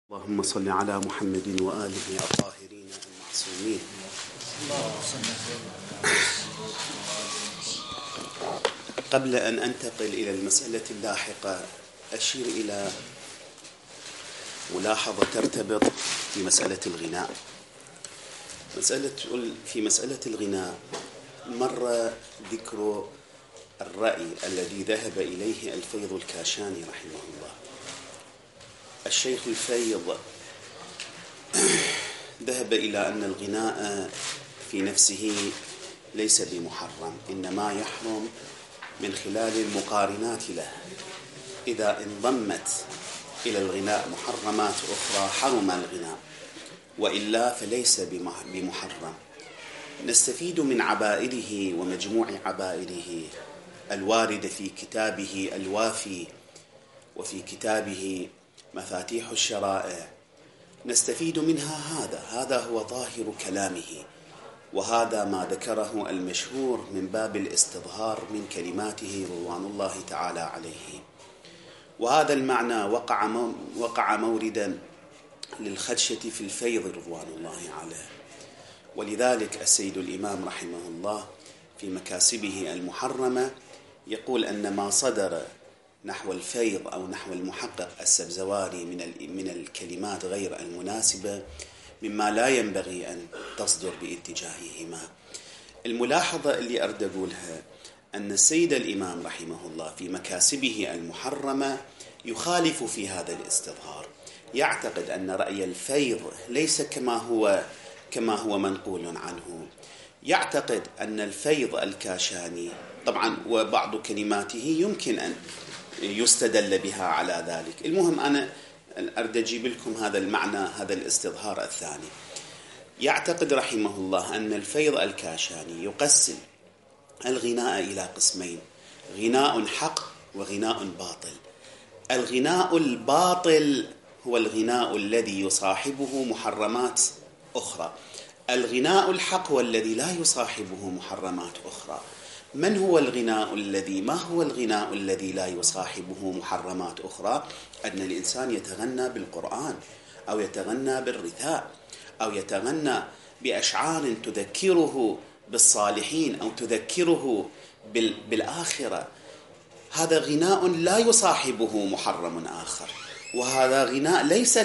اللهم صل على محمد وآله الطاهرين المعصومين. قبل أن أنتقل إلى المسألة اللاحقة أشير إلى ملاحظة ترتبط في مسألة الغناء. في مسألة الغناء مر ذكر الرأي الذي ذهب إليه الفيض الكاشاني رحمه الله. الشيخ الفيض ذهب إلى أن الغناء في نفسه ليس بمحرم، إنما يحرم من خلال المقارنات له. إذا انضمت إلى الغناء محرمات أخرى حرم الغناء، وإلا فليس بمحرم. نستفيد من عبائره ومجموع عبائره الواردة في كتابه الوافي وفي كتابه مفاتيح الشرائع، نستفيد منها هذا هو ظاهر كلامه، وهذا ما ذكره المشهور من باب الاستظهار من كلماته رضوان الله تعالى عليه. وهذا المعنى وقع موردا للخدشة في الفيض رضوان الله عليه. ولذلك السيد الإمام رحمه الله في مكاسبه المحرمة يقول أن ما صدر نحو الفيض أو نحو المحقق السبزواري من الكلمات غير المناسبة مما لا ينبغي أن تصدر باتجاههما. الملاحظة اللي أريد أقولها أن السيد الإمام رحمه الله في مكاسبه المحرمة يخالف في هذا الاستظهار، يعتقد أن رأي الفيض ليس كما هو منقول عنه. يعتقد أن الفيض الكاشاني طبعا وبعض كلماته يمكن أن يستدل بها على ذلك. المهم أنا أريد أجيب لكم هذا المعنى، هذا الاستظهار الثاني. يعتقد رحمه الله أن الفيض الكاشاني يقسم الغناء إلى قسمين: غناء حق وغناء باطل. الغناء الباطل هو الغناء الذي يصاحبه محرمات أخرى، الغناء الحق هو الذي لا يصاحبه محرمات أخرى. ما هو الغناء الذي لا يصاحبه محرمات أخرى؟ أن الإنسان يتغنى بالقرآن، أو يتغنى بالرثاء، أو يتغنى بأشعار تذكره بالصالحين أو تذكره بالآخرة. هذا غناء لا يصاحبه محرم آخر، وهذا غناء ليس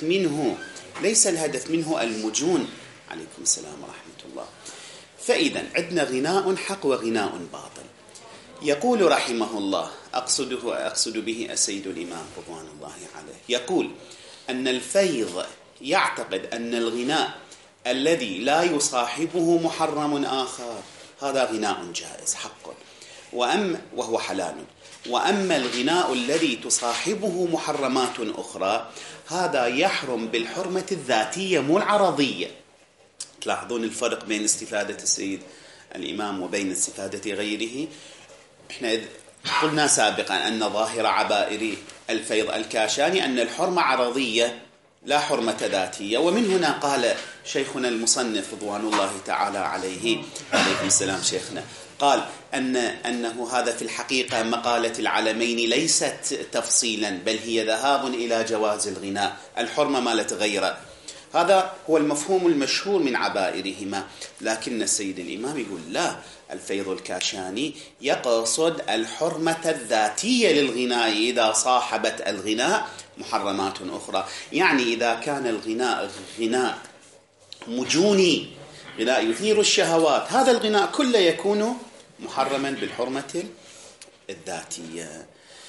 الهدف منه المجون. عليكم السلام ورحمة الله. فإذا عندنا غناء حق وغناء باطل. يقول رحمه الله، أقصد به السيد الإمام رضوان الله عليه، يقول أن الفيض يعتقد أن الغناء الذي لا يصاحبه محرم آخر هذا غناء جائز حق وهو حلال، وأما الغناء الذي تصاحبه محرمات أخرى هذا يحرم بالحرمة الذاتية مو العرضية. تلاحظون الفرق بين استفادة السيد الإمام وبين استفادة غيره. احنا قلنا سابقا أن ظاهر عبائر الفيض الكاشاني أن الحرمة عرضية لا حرمة ذاتية، ومن هنا قال شيخنا المصنف رضوان الله تعالى عليه، عليكم السلام شيخنا، قال أنه هذا في الحقيقة مقالة العلمين ليست تفصيلا، بل هي ذهاب إلى جواز الغناء، الحرمة ما لا تغير. هذا هو المفهوم المشهور من عبائرهما. لكن السيد الإمام يقول لا، الفيض الكاشاني يقصد الحرمة الذاتية للغناء إذا صاحبت الغناء محرمات أخرى. يعني إذا كان الغناء غناء مجوني، غناء يثير الشهوات، هذا الغناء كله يكون محرما بالحرمة الذاتية.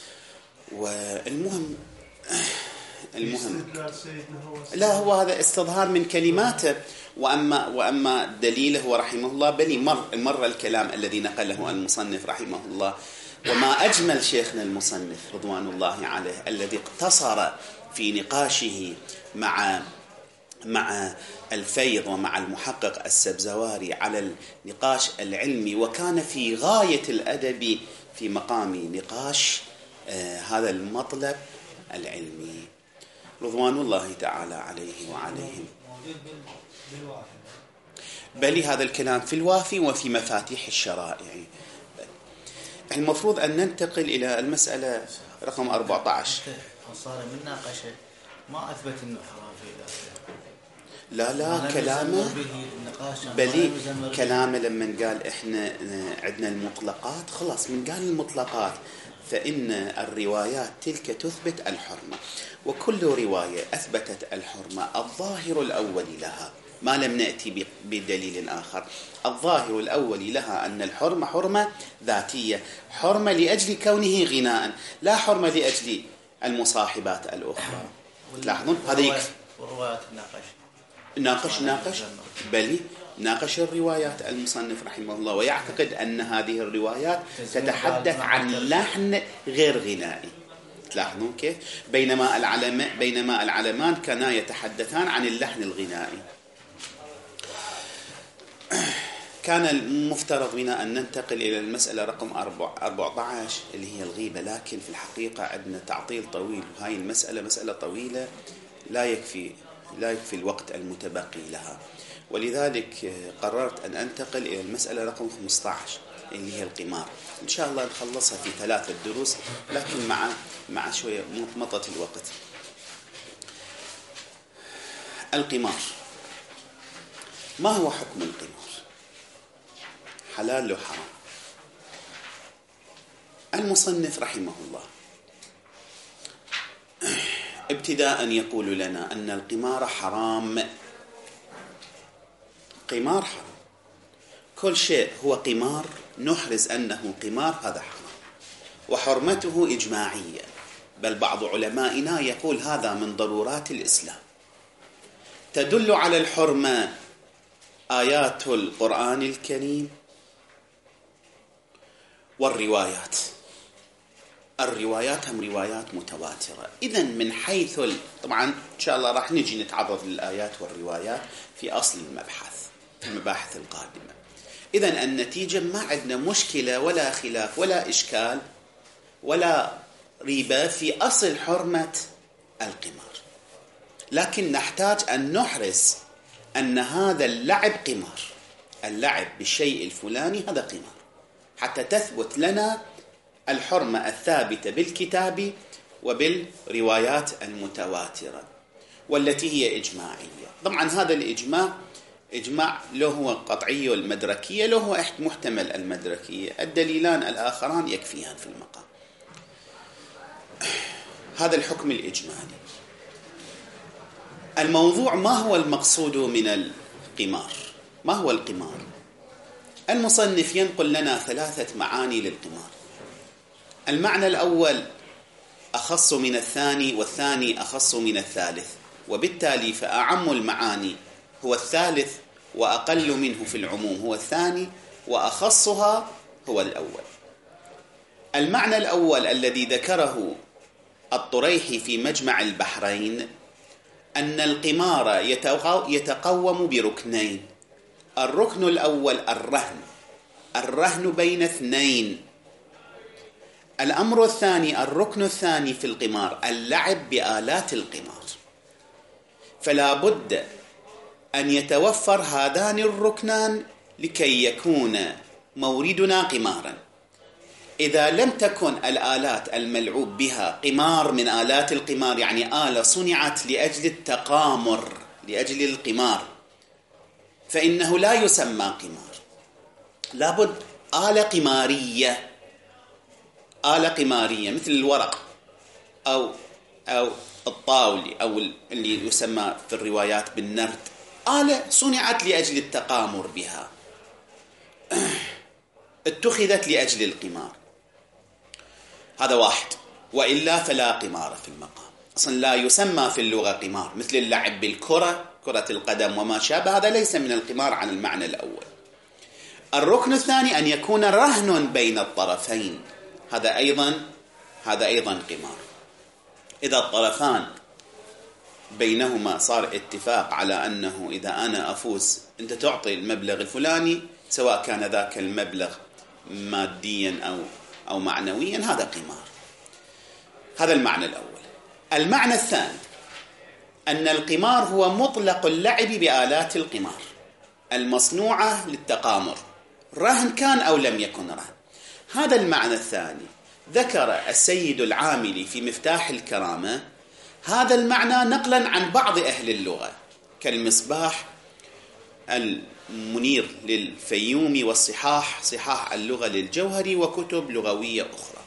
والمهم لا، هو هذا استظهار من كلماته، وأما دليله رحمه الله بني مر الكلام الذي نقله المصنف رحمه الله. وما أجمل شيخنا المصنف رضوان الله عليه الذي اقتصر في نقاشه مع الفيض ومع المحقق السبزواري على النقاش العلمي، وكان في غاية الأدب في مقام نقاش هذا المطلب العلمي رضوان الله تعالى عليه وعليهم. بل هذا الكلام في الوافي وفي مفاتيح الشرائع. المفروض أن ننتقل إلى المسألة رقم 14. صار من ناقشة ما أثبت إنه حرام في ذاته. لا كلامه بلي كلامه لما قال إحنا عندنا المطلقات، خلاص من قال المطلقات فإن الروايات تلك تثبت الحرمة، وكل رواية أثبتت الحرمة الظاهر الأول لها، ما لم نأتي بدليل آخر، الظاهر الأول لها أن الحرمة حرمة ذاتية، حرمة لأجل كونه غناء، لا حرمة لأجل المصاحبات الأخرى. تلاحظون هذا يكفي. والروايات ناقش بل ناقش الروايات المصنف رحمه الله، ويعتقد أن هذه الروايات تتحدث عن لحن غير غنائي. تلاحظون كيف؟ بينما العلمان كانا يتحدثان عن اللحن الغنائي. كان المفترض بنا أن ننتقل إلى المسألة رقم 14 اللي هي الغيبة، لكن في الحقيقة عندنا تعطيل طويل، وهاي المسألة مسألة طويلة لا يكفي الوقت المتبقي لها، ولذلك قررت أن أنتقل إلى المسألة رقم 15 اللي هي القمار. إن شاء الله نخلصها في 3 دروس، لكن مع شوية مطمطة الوقت. القمار، ما هو حكم القمار؟ حلال وحرام؟ المصنف رحمه الله ابتداء يقول لنا أن القمار حرام. قمار حرام، كل شيء هو قمار نحرز أنه قمار هذا حرام، وحرمته إجماعية، بل بعض علمائنا يقول هذا من ضرورات الإسلام. تدل على الحرمة آيات القرآن الكريم والروايات. الروايات هم روايات متواترة. إذن من حيث طبعا إن شاء الله راح نجي نتعرض للآيات والروايات في أصل المبحث في المباحث القادمة. إذن النتيجة ما عندنا مشكلة ولا خلاف ولا إشكال ولا ريبة في أصل حرمة القمار، لكن نحتاج أن نحرز أن هذا اللعب قمار، اللعب بالشيء الفلاني هذا قمار، حتى تثبت لنا الحرمة الثابتة بالكتاب وبالروايات المتواترة والتي هي إجماعية. طبعا هذا الإجماع له هو قطعي المدركية، له هو محتمل المدركية، الدليلان الآخران يكفيان في المقام. هذا الحكم الإجمالي. الموضوع ما هو المقصود من القمار؟ ما هو القمار؟ المصنف ينقل لنا 3 معاني للقمار. المعنى الأول أخص من الثاني، والثاني أخص من الثالث، وبالتالي فأعم المعاني هو الثالث، وأقل منه في العموم هو الثاني، وأخصها هو الأول. المعنى الأول الذي ذكره الطريحي في مجمع البحرين أن القمار يتقوم بركنين. الركن الأول الرهن بين 2. الأمر الثاني، الركن الثاني في القمار اللعب بآلات القمار، فلا بد أن يتوفر هذان الركنان لكي يكون موردنا قمارا. إذا لم تكن الآلات الملعوب بها قمار من آلات القمار، يعني آلة صنعت لأجل التقامر لأجل القمار، فإنه لا يسمى قمار. لابد آلة قمارية مثل الورق أو الطاولة أو اللي يسمى في الروايات بالنرد، آلة صنعت لأجل التقامر بها، اتخذت لأجل القمار. هذا واحد، وإلا فلا قمار في المقام. أصلا لا يسمى في اللغة قمار، مثل اللعب بالكرة، كرة القدم وما شابه، هذا ليس من القمار على المعنى الأول. الركن الثاني أن يكون رهن بين الطرفين، هذا أيضا قمار. إذا الطرفان بينهما صار اتفاق على أنه إذا أنا أفوز أنت تعطي المبلغ الفلاني، سواء كان ذاك المبلغ ماديا أو معنويا، هذا قمار. هذا المعنى الأول. المعنى الثاني أن القمار هو مطلق اللعب بآلات القمار المصنوعة للتقامر، رهن كان أو لم يكن رهن. هذا المعنى الثاني ذكر السيد العاملي في مفتاح الكرامة هذا المعنى نقلا عن بعض أهل اللغة كالمصباح المنير للفيومي والصحاح صحاح اللغة للجوهري وكتب لغوية أخرى.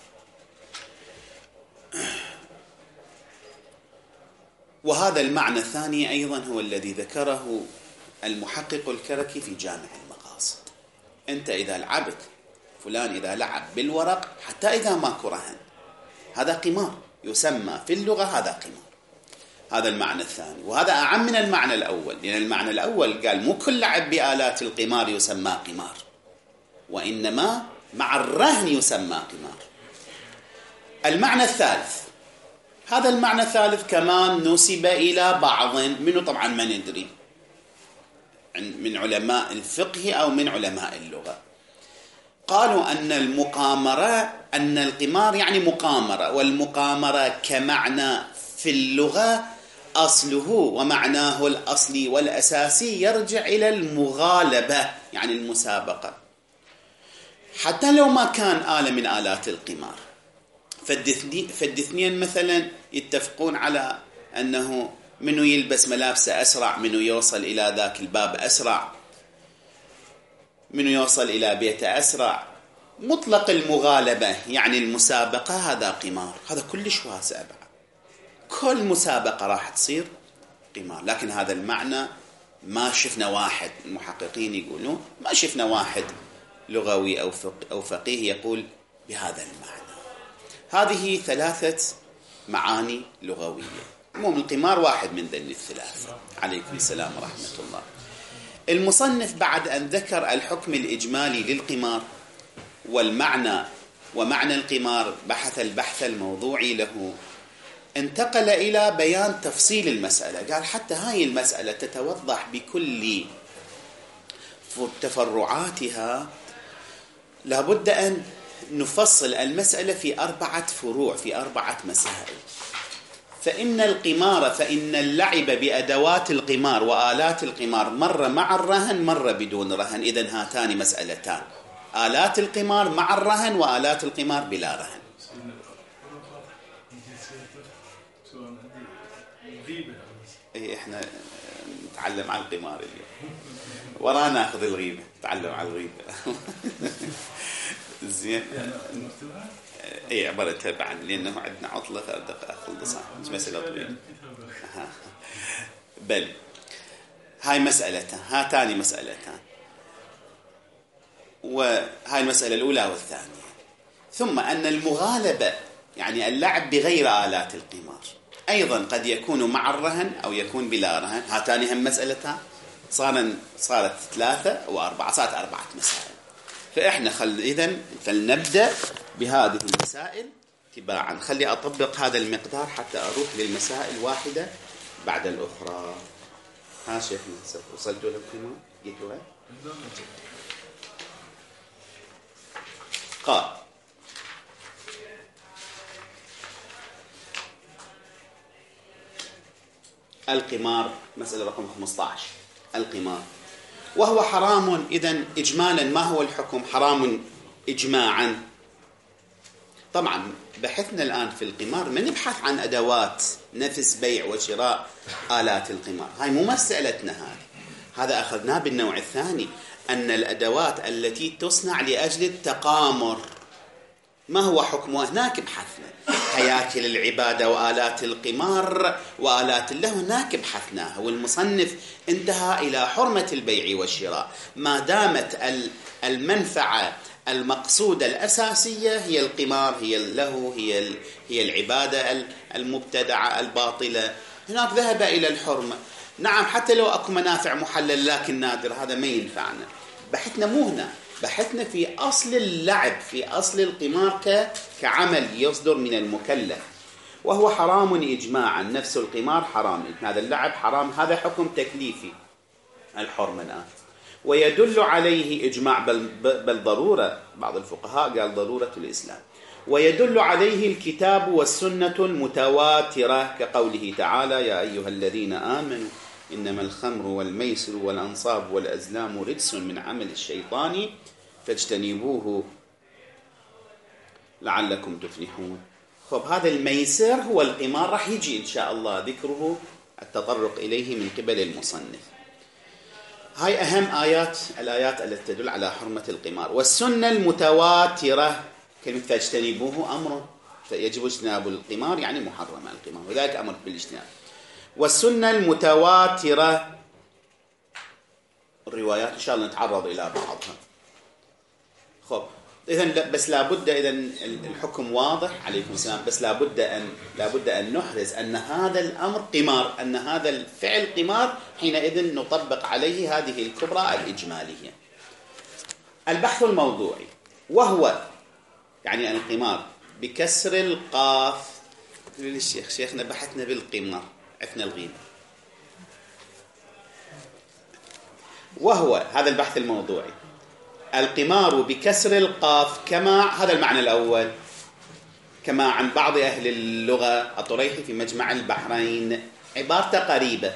وهذا المعنى الثاني أيضا هو الذي ذكره المحقق الكركي في جامع المقاصد. أنت إذا لعبت، فلان إذا لعب بالورق حتى إذا ماكو رهن، هذا قمار، يسمى في اللغة هذا قمار. هذا المعنى الثاني، وهذا أعم من المعنى الأول، لأن المعنى الأول قال مو كل لعب بآلات القمار يسمى قمار، وإنما مع الرهن يسمى قمار. المعنى الثالث، هذا المعنى الثالث كمان نسب إلى بعض منه، طبعا ما ندري من علماء الفقه أو من علماء اللغة، قالوا أن المقامرة، أن القمار يعني مقامرة، والمقامرة كمعنى في اللغة أصله ومعناه الأصلي والأساسي يرجع إلى المغالبة، يعني المسابقة، حتى لو ما كان آلة من آلات القمار. فالاثنين مثلا يتفقون على أنه منو يلبس ملابسه أسرع، منو يوصل إلى ذاك الباب أسرع، منو يوصل إلى بيته أسرع. مطلق المغالبة يعني المسابقة هذا قمار، هذا كلش واسع بعد، كل مسابقة راح تصير قمار. لكن هذا المعنى ما شفنا واحد، المحققين يقولون ما شفنا واحد لغوي أو فقيه يقول بهذا المعنى. هذه ثلاثة معاني لغوية، المهم القمار واحد من ذني الثلاثة. عليكم السلام ورحمة الله. المصنف بعد أن ذكر الحكم الإجمالي للقمار والمعنى ومعنى القمار، بحث البحث الموضوعي له، انتقل إلى بيان تفصيل المسألة. قال حتى هاي المسألة تتوضح بكل تفرعاتها لابد أن نفصل المسألة في 4 فروع، في 4 مسائل. فإن القمار، فإن اللعب بأدوات القمار وآلات القمار مرة مع الرهن مرة بدون رهن. إذن هاتان مسألتان، آلات القمار مع الرهن وآلات القمار بلا رهن. إيه إحنا نتعلم عن القمار اليوم، ورانا ناخذ الغيبة، نتعلم عن الغيبة. زين. اي عبارة تبعا، لأنه عندنا عطلة خلصها، مش مسألة طويلة. بل هاي مسألتان، هاتان مسألتان، وهاي المسألة الأولى والثانية. ثم أن المغالبة يعني اللعب بغير آلات القمار أيضا قد يكون مع الرهن أو يكون بلا رهن. هاتان هم مسألتان، صارت 3 و4، صارت 4 مسائل. فإحنا إذن فلنبدأ بهذه المسائل تباعا. خلي أطبق هذا المقدار حتى أروح للمسائل واحدة بعد الأخرى. ها شيخنا وصلتوا لكم؟ جيتوا؟ قال القمار، مسألة رقم 15. القمار وهو حرام. إذن إجمالا ما هو الحكم؟ حرام إجماعا. طبعا بحثنا الآن في القمار ما نبحث عن أدوات نفس بيع وشراء آلات القمار، هاي مو مسألتنا. هذا أخذناه بالنوع الثاني، أن الأدوات التي تصنع لأجل التقامر ما هو حكمها؟ هناك بحثنا. هياكل العبادة وآلات القمار وآلات اللهو هناك بحثناها، والمصنف انتهى إلى حرمة البيع والشراء ما دامت المنفعة المقصودة الأساسية هي القمار، هي اللهو، هي العبادة المبتدعة الباطلة. هناك ذهب إلى الحرمة. نعم حتى لو أكو منافع محلل لكن نادر، هذا ما ينفعنا. بحثنا مو هنا، بحثنا في أصل اللعب، في أصل القمار كعمل يصدر من المكلف. وهو حرام إجماعا، نفس القمار حرام، هذا اللعب حرام، هذا حكم تكليفي الحرمة الآن. ويدل عليه إجماع بل ضرورة، بعض الفقهاء قال ضرورة الإسلام. ويدل عليه الكتاب والسنة المتواترة كقوله تعالى يا أيها الذين آمنوا إنما الخمر والميسر والأنصاب والأزلام رجس من عمل الشيطان فاجتنبوه لعلكم تفلحون. خب هذا الميسر هو القمار، راح يجي إن شاء الله ذكره التطرق إليه من قبل المصنف. هاي أهم الآيات التي تدل على حرمة القمار. والسنة المتواترة، كلمة فاجتنبوه أمر، يجب اجتناب القمار يعني محرم القمار، وذلك أمر بالاجتناب. والسنة المتواترة، الروايات إن شاء الله نتعرض إلى بعضها. خب إذن بس لابد، إذن الحكم واضح عليكم السلام، بس لابد أن نحرز أن هذا الأمر قمار، أن هذا الفعل قمار، حينئذ نطبق عليه هذه الكبرى الإجمالية. البحث الموضوعي، وهو يعني القمار بكسر القاف. للشيخ شيخنا بحثنا بالقمار، عرفنا الغيبة. وهو هذا البحث الموضوعي، القمار بكسر القاف، كما هذا المعنى الأول، كما عن بعض أهل اللغة الطريحي في مجمع البحرين، عبارة قريبة.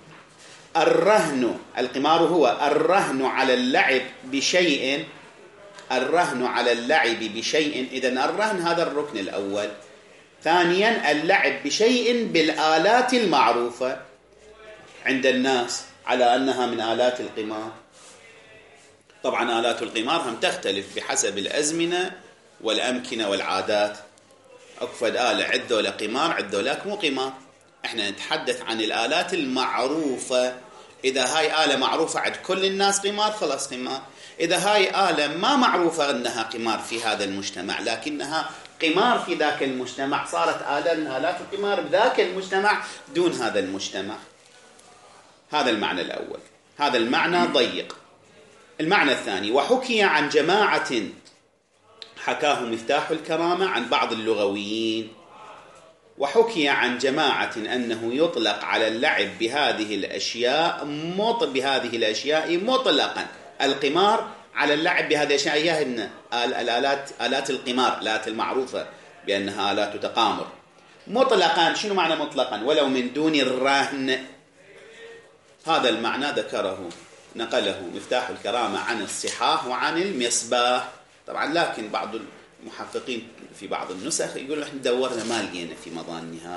القمار هو الرهن على اللعب بشيء، الرهن على اللعب بشيء. إذن الرهن هذا الركن الأول. ثانيا اللعب بشيء بالآلات المعروفة عند الناس على أنها من آلات القمار. طبعا آلات القمار هم تختلف بحسب الأزمنة والأمكنة والعادات. أكفد آلة عدوا لقمار، عدوا لك مو قمار. احنا نتحدث عن الآلات المعروفة. إذا هاي آلة معروفة عند كل الناس قمار، خلاص قمار. إذا هاي آلة ما معروفة أنها قمار في هذا المجتمع، لكنها قمار في ذاك المجتمع، صارت آلة من آلات القمار بذاك المجتمع دون هذا المجتمع. هذا المعنى الأول. هذا المعنى ضيق. المعنى الثاني، وحكي عن جماعة، حكاه مفتاح الكرامة عن بعض اللغويين، وحكي عن جماعة أنه يطلق على اللعب بهذه الأشياء مطلقا. القمار على اللعب بهذه الأشياء، هي آلات القمار، الآلات المعروفة بأنها آلات تقامر مطلقا. شنو معنى مطلقا؟ ولو من دون الرهن. هذا المعنى ذكره، نقله مفتاح الكرامة عن الصحاح وعن المصباح. طبعا لكن بعض المحققين في بعض النسخ يقولوا احنا دورنا ما لقينا في مظانها.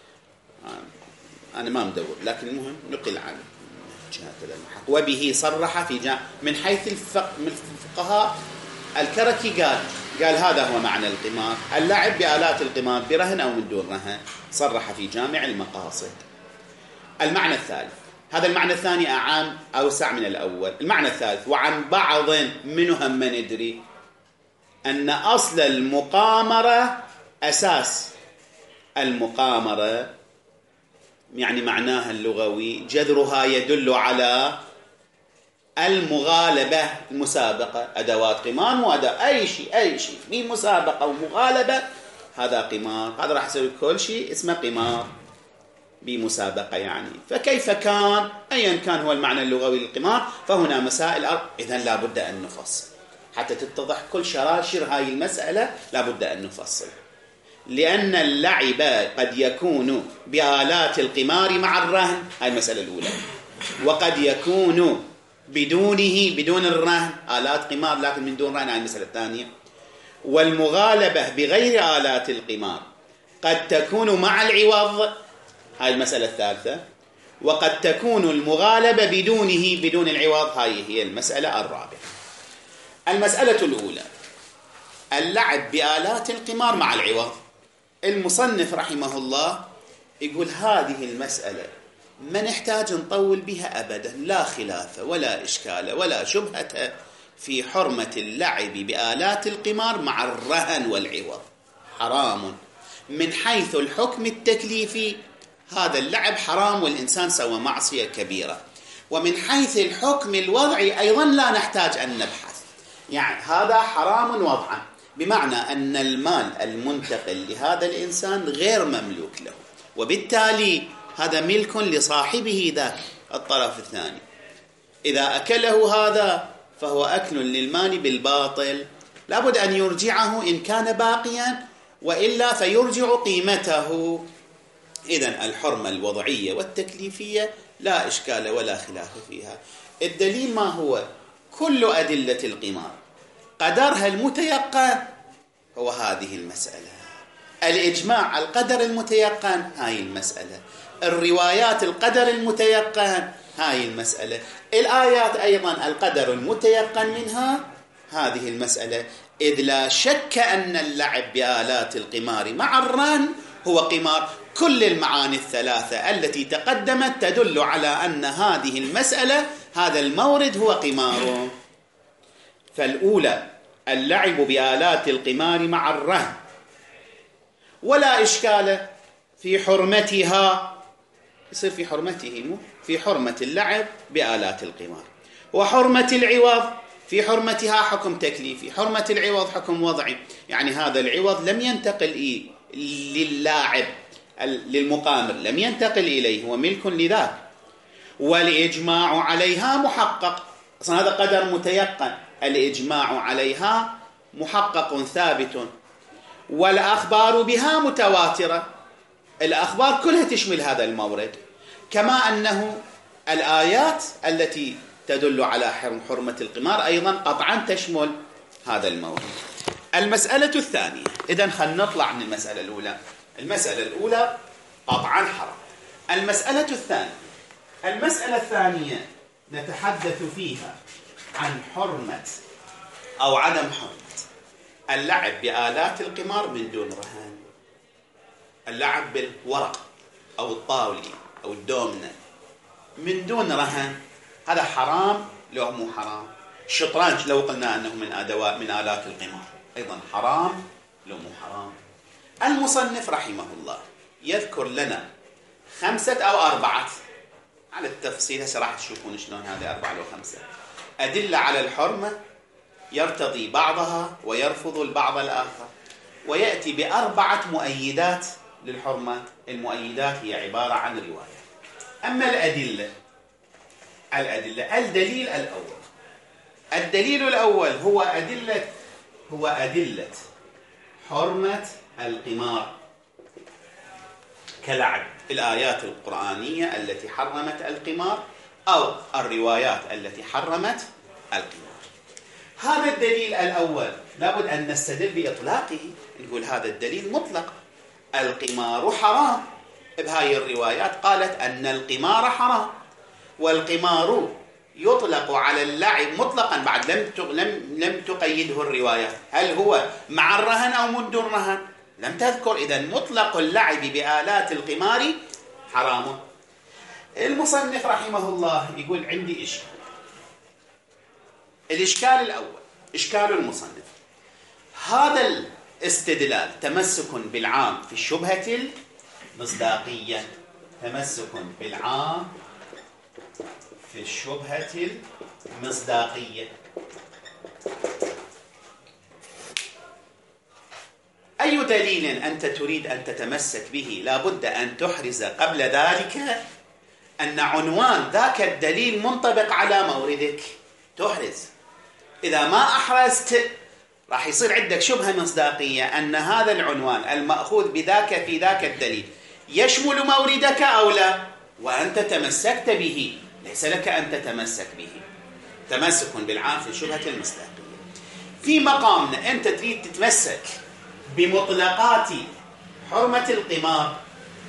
أنا ما مدور، لكن المهم نقل عن جهة المحقق. وبه صرح في من حيث الفقهاء. الكركي قال هذا هو معنى القمار، اللعب بآلات القمار برهن أو من دون رهن. صرح في جامع المقاصد. المعنى الثالث، هذا المعنى الثاني أعام أوسع من الأول. المعنى الثالث، وعن بعض منهم من ندري أن أصل المقامرة، أساس المقامرة يعني معناها اللغوي، جذرها يدل على المغالبة، المسابقة. أدوات قمار مو أي شيء في مسابقة ومغالبة، هذا قمار. هذا راح يسوي كل شيء اسمه قمار بمسابقة يعني. فكيف كان أيا كان هو المعنى اللغوي للقمار، فهنا مسائل إذن لابد أن نفصل حتى تتضح كل شراشر هاي المسألة. لابد أن نفصل، لأن اللعب قد يكون بآلات القمار مع الرهن، هاي المسألة الأولى، وقد يكون بدون الرهن، آلات قمار لكن من دون رهن، هاي المسألة الثانية. والمغالبة بغير آلات القمار قد تكون مع العوض، هاي المسألة الثالثة. وقد تكون المغالبة بدون العوض، هاي هي المسألة الرابعة. المسألة الأولى، اللعب بآلات القمار مع العوض. المصنف رحمه الله يقول هذه المسألة ما نحتاج نطول بها أبدا، لا خلاف ولا إشكال ولا شبهة في حرمة اللعب بآلات القمار مع الرهن والعوض. حرام من حيث الحكم التكليفي، هذا اللعب حرام والإنسان سوى معصية كبيرة. ومن حيث الحكم الوضعي أيضا لا نحتاج أن نبحث، يعني هذا حرام وضعا، بمعنى أن المال المنتقل لهذا الإنسان غير مملوك له، وبالتالي هذا ملك لصاحبه ذاك الطرف الثاني. إذا أكله هذا فهو أكل للمال بالباطل، لابد أن يرجعه إن كان باقيا، وإلا فيرجع قيمته. إذن الحرمة الوضعية والتكليفية لا إشكال ولا خلاف فيها. الدليل ما هو؟ كل أدلة القمار قدرها المتيقن هو هذه المسألة. الإجماع القدر المتيقن هاي المسألة، الروايات القدر المتيقن هاي المسألة، الآيات أيضا القدر المتيقن منها هذه المسألة. إذ لا شك أن اللعب بآلات القمار مع الرهن هو قمار. كل المعاني الثلاثة التي تقدمت تدل على أن هذه المسألة هذا المورد هو قمار. فالأولى اللعب بآلات القمار مع الرهن، ولا إشكال في حرمتها، يصير في حرمته مو في حرمة اللعب بآلات القمار، وحرمة العوض في حرمتها حكم تكليفي، حرمة العوض حكم وضعي، يعني هذا العوض لم ينتقل للاعب للمقامر، لم ينتقل إليه، هو ملك لذاك. والإجماع عليها محقق، أصلا هذا قدر متيقن، الإجماع عليها محقق ثابت. والأخبار بها متواترة، الأخبار كلها تشمل هذا المورد، كما أنه الآيات التي تدل على حرمة القمار أيضا قطعا تشمل هذا المورد. المسألة الثانية، إذن خلينا نطلع من المسألة الأولى. المسألة الأولى قطعا حرام. المسألة الثانية، المسألة الثانية نتحدث فيها عن حرمة أو عدم حرمة اللعب بآلات القمار من دون رهان. اللعب بالورق أو الطاولة أو الدومنة من دون رهان هذا حرام لو مو حرام؟ الشطرنج لو قلنا أنه من أدوات من آلات القمار أيضا حرام لو مو حرام؟ المصنف رحمه الله يذكر لنا 5 أو 4 على التفصيل، هسه راح تشوفون شلون هذه 4 أو 5 أدلة على الحرمة يرتضي بعضها ويرفض البعض الآخر، ويأتي ب4 مؤيدات للحرمة. المؤيدات هي عبارة عن رواية. أما الدليل الأول، الدليل الأول هو أدلة حرمة القمار كلعب، الآيات القرآنية التي حرمت القمار أو الروايات التي حرمت القمار. هذا الدليل الأول لابد أن نستدل بإطلاقه، نقول هذا الدليل مطلق، القمار حرام. بهاي الروايات قالت أن القمار حرام، والقمار يطلق على اللعب مطلقا، بعد لم تقيده الروايات، هل هو مع الرهن أو من دون رهن؟ لم تذكر. إذن مطلق اللعب بآلات القمار حرام. المصنف رحمه الله يقول عندي إشكال. الإشكال الأول إشكال المصنف، هذا الاستدلال تمسك بالعام في الشبهة المصداقية، تمسك بالعام في الشبهة المصداقية. أي دليل أنت تريد أن تتمسك به لابد أن تحرز قبل ذلك أن عنوان ذاك الدليل منطبق على موردك، تحرز. إذا ما أحرزت راح يصير عندك شبهة مصداقية أن هذا العنوان المأخوذ بذاك في ذاك الدليل يشمل موردك أو لا، وأنت تمسكت به، ليس لك أن تتمسك به. تمسك بالعام في الشبهة المصداقية. في مقامنا أنت تريد تتمسك بمطلقات حرمة القمار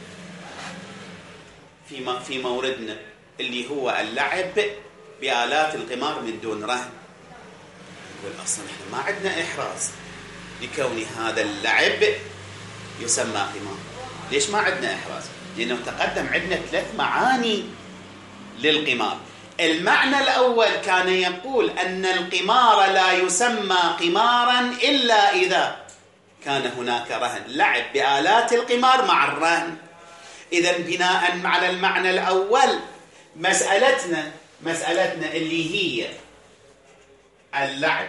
في موردنا اللي هو اللعب بآلات القمار من دون رهن. يقول أصلا إحنا ما عندنا إحراز لكون هذا اللعب يسمى قمار. ليش ما عندنا إحراز؟ لأنه تقدم عندنا 3 معاني للقمار. المعنى الأول كان يقول أن القمار لا يسمى قمارا إلا إذا كان هناك رهن، لعب بآلات القمار مع الرهن. إذن بناء على المعنى الأول مسألتنا اللي هي اللعب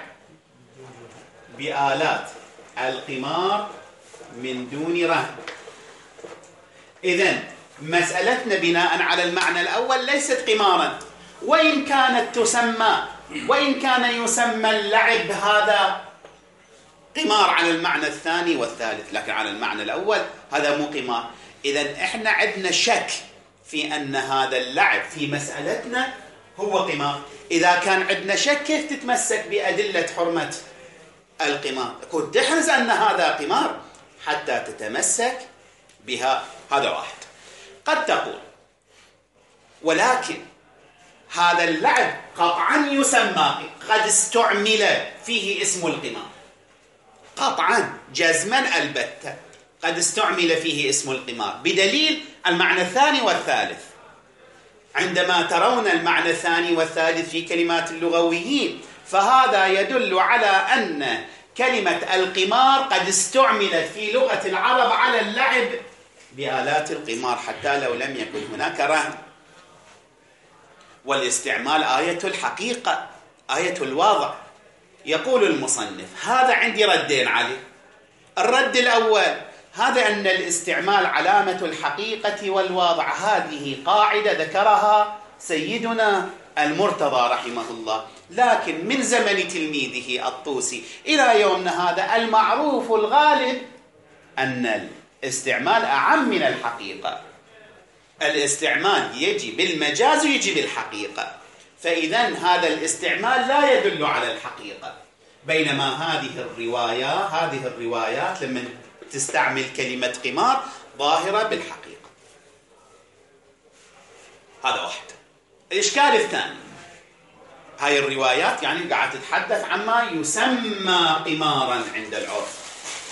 بآلات القمار من دون رهن، إذن مسألتنا بناء على المعنى الأول ليست قمارا، وإن كانت تسمى، وإن كان يسمى اللعب هذا قمار على المعنى الثاني والثالث، لكن على المعنى الأول هذا مو قمار. إذن إحنا عندنا شك في أن هذا اللعب في مسألتنا هو قمار. إذا كان عندنا شك كيف تتمسك بأدلة حرمة القمار؟ كنت تحرز أن هذا قمار، حتى تتمسك بها. هذا واحد. قد تقول ولكن هذا اللعب قطعا يسمى، قد استعمل فيه اسم القمار، قطعا جزما البتة قد استعمل فيه اسم القمار، بدليل المعنى الثاني والثالث. عندما ترون المعنى الثاني والثالث في كلمات اللغويين فهذا يدل على أن كلمة القمار قد استعملت في لغة العرب على اللعب بآلات القمار حتى لو لم يكن هناك رهن. والاستعمال آية الحقيقة، آية الواضع. يقول المصنف هذا عندي ردين عليه. الرد الأول هذا أن الاستعمال علامة الحقيقة والواضع، هذه قاعدة ذكرها سيدنا المرتضى رحمه الله، لكن من زمن تلميذه الطوسي إلى يومنا هذا المعروف الغالب أن الاستعمال أعم من الحقيقة. الاستعمال يجي بالمجاز ويجي بالحقيقة، فإذا هذا الاستعمال لا يدل على الحقيقة، بينما هذه الروايات لما تستعمل كلمة قمار ظاهرة بالحقيقة. هذا واحد. الإشكال الثاني، هاي الروايات يعني قاعد تتحدث عما يسمى قمارا عند العرف،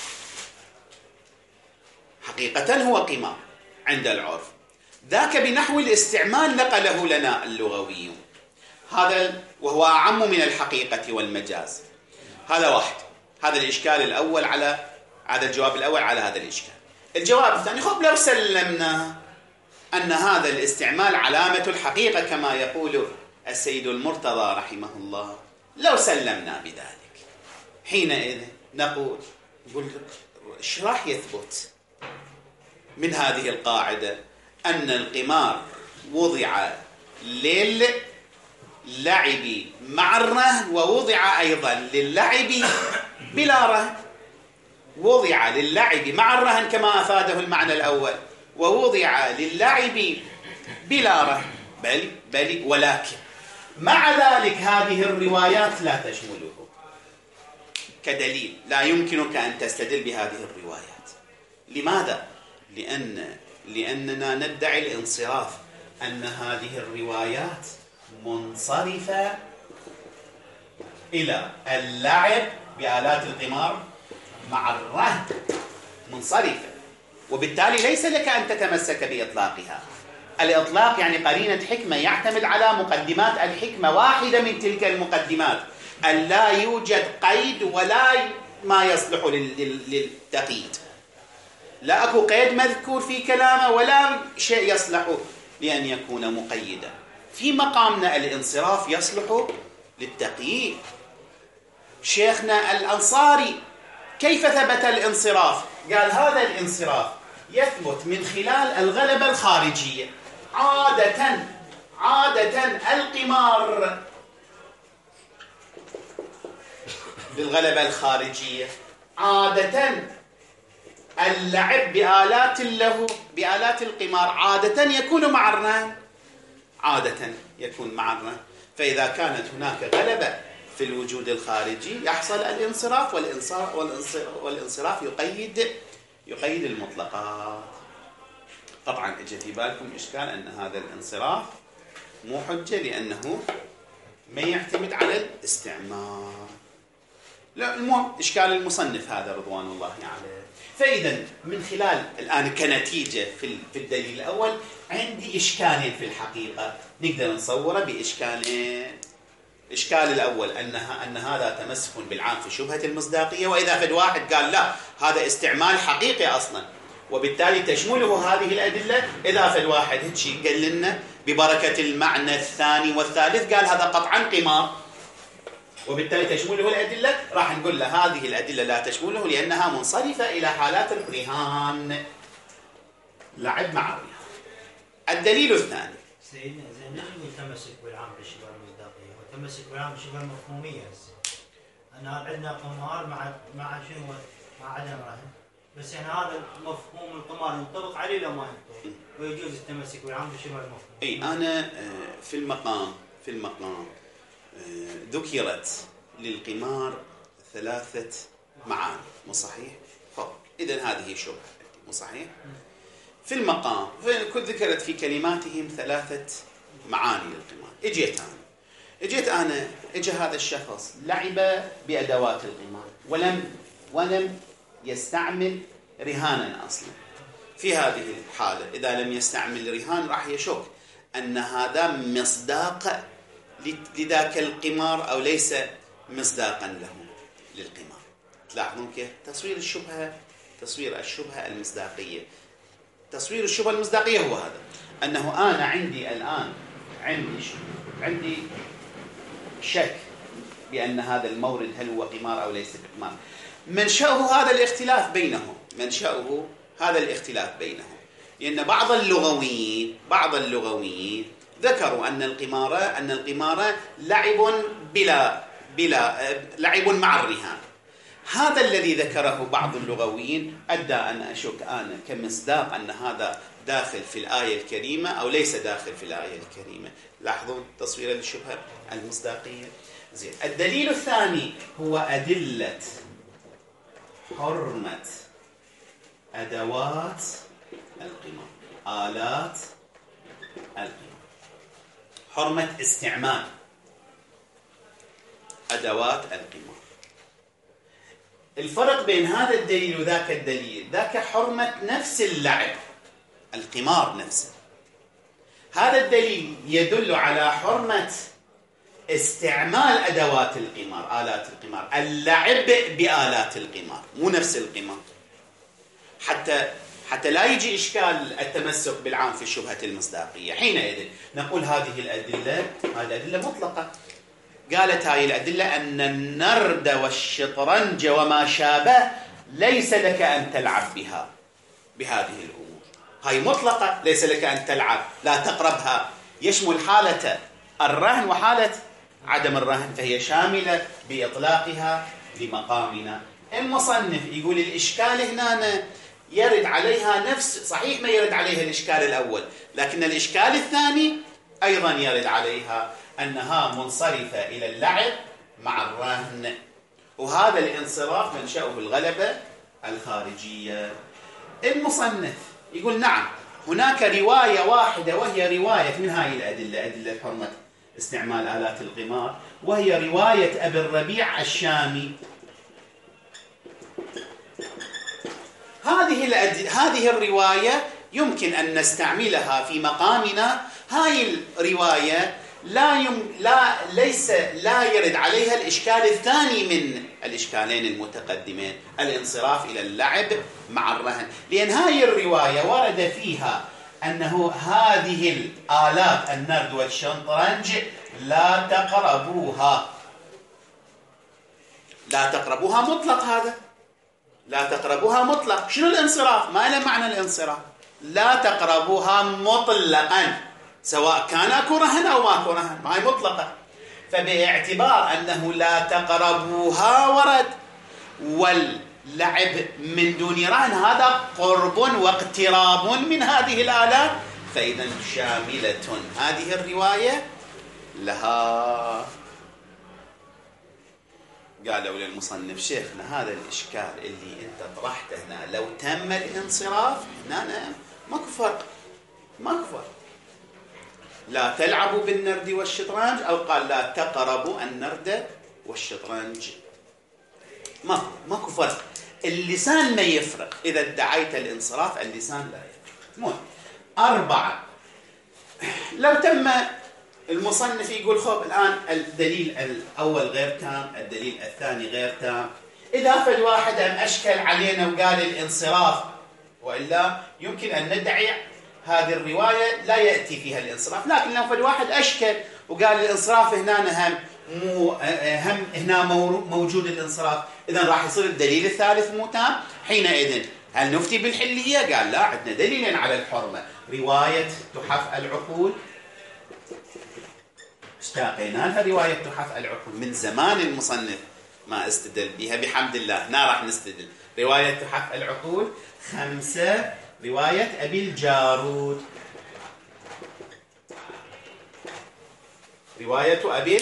حقيقة هو قمار عند العرف، ذاك بنحو الاستعمال نقله لنا اللغويون، هذا وهو أعم من الحقيقة والمجاز. هذا واحد. هذا الإشكال الأول على هذا الجواب الأول على هذا الإشكال. الجواب الثاني، خب لو سلمنا أن هذا الاستعمال علامة الحقيقة كما يقول السيد المرتضى رحمه الله، لو سلمنا بذلك حينئذ نقول ايش راح يثبت من هذه القاعدة؟ أن القمار وضع للعب مع الرهن ووضع أيضا للعب بلا رهن. وضع للعب مع الرهن كما أفاده المعنى الأول، ووضع للعب بلا رهن. بل ولكن مع ذلك هذه الروايات لا تشمله كدليل، لا يمكنك أن تستدل بهذه الروايات. لماذا؟ لأننا ندعي الانصراف، أن هذه الروايات منصرفة إلى اللعب بآلات القمار مع الرهن، منصرفة، وبالتالي ليس لك أن تتمسك بإطلاقها. الإطلاق يعني قرينة حكمة يعتمد على مقدمات الحكمة، واحدة من تلك المقدمات أن لا يوجد قيد ولا ما يصلح للتقييد، لا أكو قيد مذكور في كلامه ولا شيء يصلح لأن يكون مقيدا. في مقامنا الانصراف يصلح للتقييد. شيخنا الأنصاري كيف ثبت الانصراف؟ قال هذا الانصراف يثبت من خلال الغلبة الخارجية. عادة القمار بالغلبة الخارجية، عادة اللعب بآلات اللهو بآلات القمار عادة يكون مع الرهن، فإذا كانت هناك غلبة في الوجود الخارجي يحصل الانصراف، والانصراف يقيد المطلقات. طبعا اجى في بالكم إشكال أن هذا الانصراف مو حجة لأنه ما يعتمد على الاستعمال. لا، المهم إشكال المصنف هذا رضوان الله عليه. فإذا من خلال الآن كنتيجة في الدليل الأول عندي إشكالين في الحقيقة نقدر نصوره بإشكالين. الإشكال الأول أن هذا تمسك بالعام في شبهة المصداقية، وإذا فد واحد قال لا هذا استعمال حقيقي أصلا وبالتالي تشمله هذه الأدلة، إذا فد واحد هيك قال لنا ببركة المعنى الثاني والثالث قال هذا قطعا قمار وبالتالي تشمله الأدلة، راح نقول له هذه الأدلة لا تشمله لأنها منصرفة إلى حالات الرهان، لعب مع الرهان. الدليل الثاني سيدنا زين نحن نتمسك بالعام بالشبه المصداقية والتمسك بالعام بالشبه المفهومية. أنا عندنا قمار مع شنو مع عدم رهن، بس يعني هذا مفهوم القمار ينطبق عليه لو ما ينطبق ويجوز التمسك بالعام بالشبه المفهومية. أي أنا في المقام ذكرت للقمار 3 معاني، مو صحيح؟ إذن هذه شبهة، مو صحيح؟ في المقام ذكرت في كلماتهم 3 معاني للقمار. اجيت أنا اجى هذا الشخص لعب بأدوات القمار ولم يستعمل رهانا أصلا. في هذه الحالة إذا لم يستعمل رهان راح يشك أن هذا مصداق لذاك القمار أو ليس مصداقا له للقمار. تلاحظون كيف تصوير الشبهة المصداقية. تصوير الشبهة المصداقية هو هذا، أنه أنا عندي شك بأن هذا المورد هل هو قمار أو ليس بقمار. منشأه هذا الاختلاف بينهم، لأن بعض اللغويين ذكروا أن القمار لعب مع الرهان. هذا الذي ذكره بعض اللغويين أدى أن أشك أنا كمصداق أن هذا داخل في الآية الكريمة أو ليس داخل في الآية الكريمة. لاحظون تصوير الشبهة المصداقية. زين. الدليل الثاني هو أدلة حرمة أدوات القمار، آلات القمار، حرمة استعمال أدوات القمار. الفرق بين هذا الدليل وذاك الدليل، ذاك حرمة نفس اللعب، القمار نفسه. هذا الدليل يدل على حرمة استعمال أدوات القمار، آلات القمار، اللعب بآلات القمار، مو نفس القمار. حتى لا يجي إشكال التمسك بالعام في الشبهة المصداقية. حينئذ نقول هذه الأدلة مطلقة. قالت هذه الأدلة أن النرد والشطرنج وما شابه ليس لك أن تلعب بهذه الأمور. هاي مطلقة، ليس لك أن تلعب، لا تقربها. يشمل حالة الرهن وحالة عدم الرهن، فهي شاملة بإطلاقها لمقامنا. المصنف يقول الإشكال هنا يرد عليها صحيح ما يرد عليها الإشكال الأول، لكن الإشكال الثاني أيضا يرد عليها أنها منصرفة إلى اللعب مع الرهن، وهذا الانصراف منشأه الغلبة الخارجية. المصنف يقول نعم هناك رواية واحدة، وهي رواية من هاي الأدلة، أدلة حرمة استعمال آلات القمار، وهي رواية أبي الربيع الشامي. هذه الرواية يمكن أن نستعملها في مقامنا. هاي الرواية لا يرد عليها الإشكال الثاني من الإشكالين المتقدمين، الانصراف إلى اللعب مع الرهن، لأن هاي الرواية ورد فيها أنه هذه الآلات النرد والشطرنج لا تقربوها مطلق. هذا لا تقربوها مطلق. شنو الانصراف؟ ما له معنى الانصراف. لا تقربوها مطلقا، سواء كان اكو رهن او ما اكو رهن، ما هي مطلقه. فباعتبار انه لا تقربوها ورد، واللعب من دون رهن هذا قرب واقتراب من هذه الآلات، فإذا شاملة هذه الرواية لها. قالوا للمصنف شيخنا هذا الإشكال اللي أنت طرحته هنا لو تم الانصراف هنا ماكو فرق. لا تلعبوا بالنرد والشطرنج، أو قال لا تقربوا النرد والشطرنج، ماكو فرق. اللسان ما يفرق. إذا ادعيت الانصراف اللسان لا يفرق. 4 لو تم المصنف يقول خب الآن الدليل الأول غير تام، الدليل الثاني غير تام. إذا فد واحد أشكل علينا وقال الانصراف، وإلا يمكن أن ندعي هذه الرواية لا يأتي فيها الانصراف. لكن لو فد واحد أشكل وقال الانصراف هنا موجود الانصراف، إذن راح يصير الدليل الثالث مو تام. حينئذ هل نفتي بالحلية؟ قال لا، عندنا دليلين على الحرمة. رواية تحف العقول اشتاقينا لها، رواية تحف العقول من زمان المصنف ما استدل بها، بحمد الله هنا راح نستدل. رواية تحف العقول. 5 رواية أبي الجارود، رواية أبي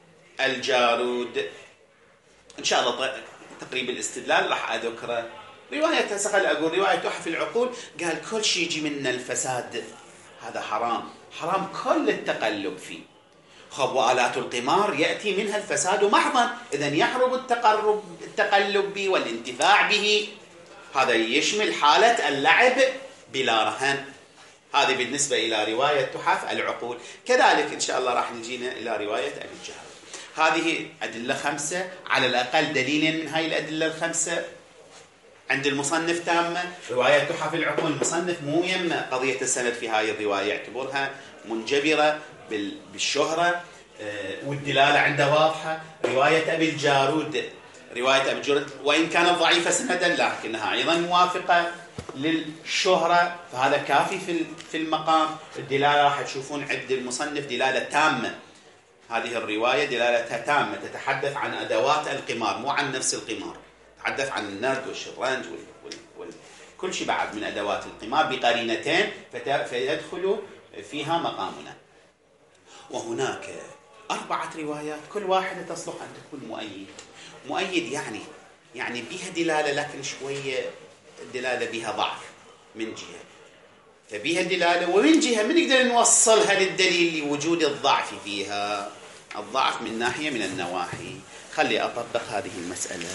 الجارود. إن شاء الله تقريب الاستدلال راح أذكره. رواية خل أقول رواية تحف العقول قال كل شيء يجي من الفساد هذا حرام، حرام كل التقلب فيه. خب وآلات القمار يأتي منها الفساد محضا، إذن يحرم التقلب به والانتفاع به. هذا يشمل حالة اللعب بلا رهن. هذه بالنسبة إلى رواية تحف العقول. كذلك إن شاء الله راح نجينا إلى رواية أبي الجهل. هذه أدلة 5 على الأقل، دليل من هاي الأدلة ال5 عند المصنف تامة. رواية تحف العقول المصنف مو يم قضية السند في هاي الرواية، يعتبرها منجبرة بالشهرة والدلالة عنده واضحة. رواية أبي الجارود، رواية أبي الجارود وإن كانت ضعيفة سندا لكنها أيضا موافقة للشهرة، فهذا كافي في المقام. الدلالة راح تشوفون عند المصنف دلالة تامة. هذه الرواية دلالتها تامة، تتحدث عن أدوات القمار مو عن نفس القمار، تتحدث عن النرد والشطرنج كل شيء بعد من أدوات القمار بقرينتين فيدخل فيها مقامنا. وهناك 4 روايات كل واحدة تصلح أن تكون مؤيد يعني بها دلالة لكن شوية الدلالة بها ضعف من جهة، فبها دلالة ومن جهة من نقدر نوصلها للدليل لوجود الضعف فيها، الضعف من ناحية من النواحي. خلي أطبق هذه المسألة.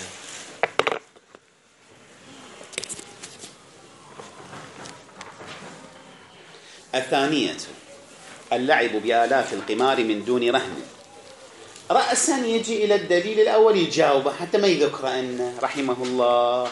الثانية اللعب بآلات القمار من دون رهن. رأسا يجي إلى الدليل الأول يجاوبه حتى ما يذكر أنه رحمه الله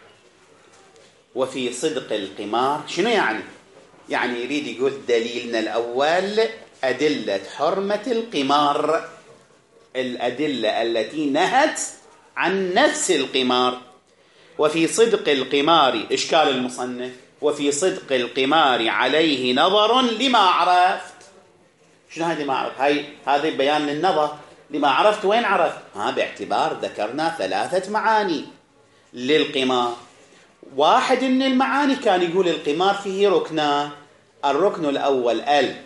وفي صدق القمار. شنو يعني يريد يقول دليلنا الأول أدلة حرمة القمار، الأدلة التي نهت عن نفس القمار. وفي صدق القمار إشكال المصنف وفي صدق القمار عليه نظر لما عرفت. شنو هذه ما عرفت؟ هذا بيان للنظر لما عرفت. وين عرفت؟ باعتبار ذكرنا 3 معاني للقمار. واحد من المعاني كان يقول القمار فيه ركنان، الركن الأول